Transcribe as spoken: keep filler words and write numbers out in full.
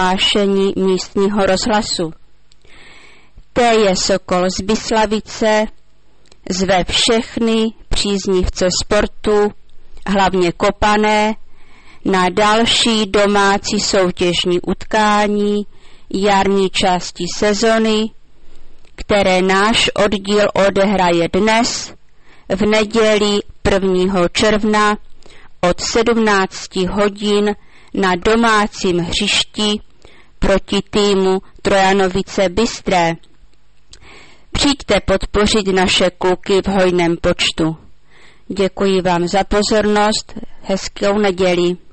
prohlášení místního rozhlasu. T je Sokol z Byslavice, zve všechny příznivce sportu, hlavně kopané, na další domácí soutěžní utkání jarní části sezony, které náš oddíl odehraje dnes v neděli prvního června od sedmnácti hodin na domácím hřišti proti týmu Trojanovice Bystré. Přijďte podpořit naše kluky v hojném počtu. Děkuji vám za pozornost, hezkou neděli.